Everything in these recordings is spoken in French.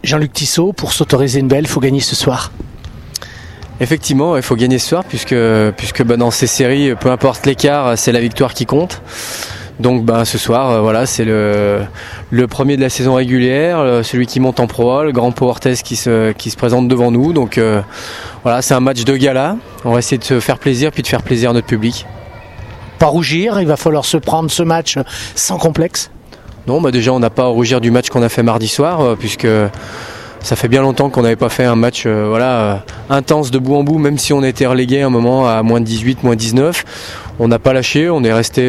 Jean-Luc Tissot, pour s'autoriser une belle, il faut gagner ce soir. Effectivement, il faut gagner ce soir puisque dans ces séries, peu importe l'écart, c'est la victoire qui compte. Donc ce soir, voilà, c'est le premier de la saison régulière, celui qui monte en Pro A, le Grand Pau Orthez qui se présente devant nous. Donc voilà, c'est un match de gala. On va essayer de se faire plaisir puis de faire plaisir à notre public. Pas rougir, il va falloir se prendre ce match sans complexe. Non, déjà on n'a pas à rougir du match qu'on a fait mardi soir puisque ça fait bien longtemps qu'on n'avait pas fait un match intense de bout en bout, même si on était relégué un moment à moins de 18, moins 19. On n'a pas lâché, on est resté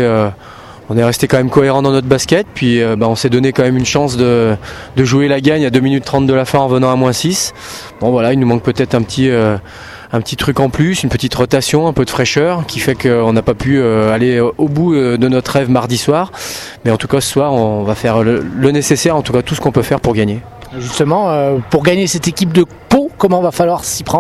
quand même cohérent dans notre basket, puis on s'est donné quand même une chance de jouer la gagne à 2 minutes 30 de la fin en venant à moins 6. Bon voilà, il nous manque peut-être un petit truc en plus, une petite rotation, un peu de fraîcheur qui fait qu'on n'a pas pu aller au bout de notre rêve mardi soir. Mais en tout cas ce soir on va faire le nécessaire, en tout cas tout ce qu'on peut faire pour gagner. Justement, pour gagner cette équipe de Pau, comment va falloir s'y prendre ?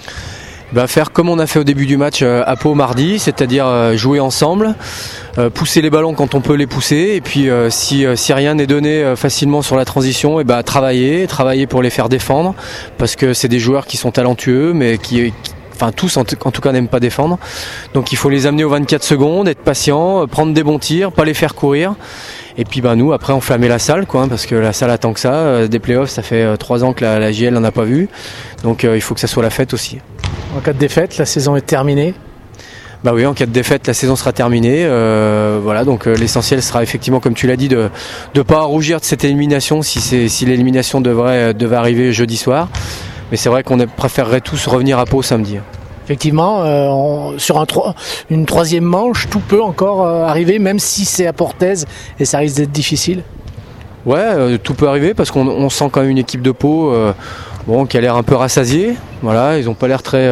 Faire comme on a fait au début du match à Pau mardi, c'est-à-dire jouer ensemble, pousser les ballons quand on peut les pousser, et puis si rien n'est donné facilement sur la transition, travailler pour les faire défendre, parce que c'est des joueurs qui sont talentueux, mais tous en tout cas n'aiment pas défendre. Donc il faut les amener aux 24 secondes, être patient, prendre des bons tirs, pas les faire courir. Et puis nous après enflammer la salle parce que la salle attend que ça. Des playoffs, ça fait 3 ans que la JL n'en a pas vu. Donc il faut que ça soit la fête aussi. En cas de défaite, la saison est terminée. Oui, en cas de défaite, la saison sera terminée. Donc l'essentiel sera effectivement, comme tu l'as dit, de ne pas rougir de cette élimination si l'élimination devait arriver jeudi soir. Mais c'est vrai qu'on préférerait tous revenir à Pau samedi. Effectivement, sur une troisième manche, tout peut encore arriver, même si c'est à Porthez et ça risque d'être difficile. Ouais, tout peut arriver parce qu'on sent quand même une équipe de Pau qui a l'air un peu rassasiée. Voilà, ils n'ont pas l'air très...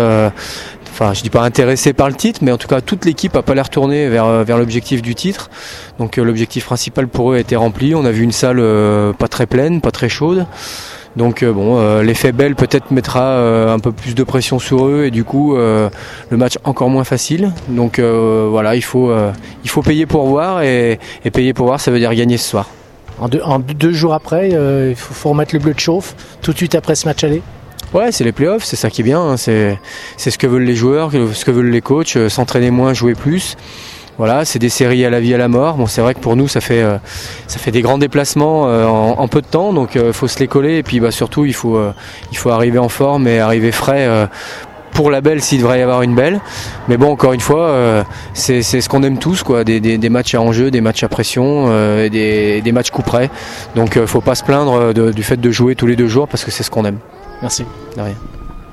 je dis pas intéressés par le titre, mais en tout cas toute l'équipe n'a pas l'air tournée vers l'objectif du titre. Donc l'objectif principal pour eux a été rempli. On a vu une salle pas très pleine, pas très chaude. Donc l'effet Bell peut-être mettra un peu plus de pression sur eux et du coup le match encore moins facile. Donc il faut payer pour voir et payer pour voir, ça veut dire gagner ce soir. En 2 jours après, il faut remettre le bleu de chauffe tout de suite après ce match aller. Ouais, c'est les playoffs, c'est ça qui est bien, c'est ce que veulent les joueurs, ce que veulent les coachs, s'entraîner moins, jouer plus. Voilà, c'est des séries à la vie, à la mort. Bon, c'est vrai que pour nous, ça fait des grands déplacements en peu de temps, donc faut se les coller. Et puis surtout, il faut arriver en forme et arriver frais pour la belle s'il devrait y avoir une belle. Mais bon, encore une fois, c'est ce qu'on aime tous, des matchs à enjeu, des matchs à pression, des matchs coup près. Donc, faut pas se plaindre du fait de jouer tous les 2 jours parce que c'est ce qu'on aime. Merci. De rien.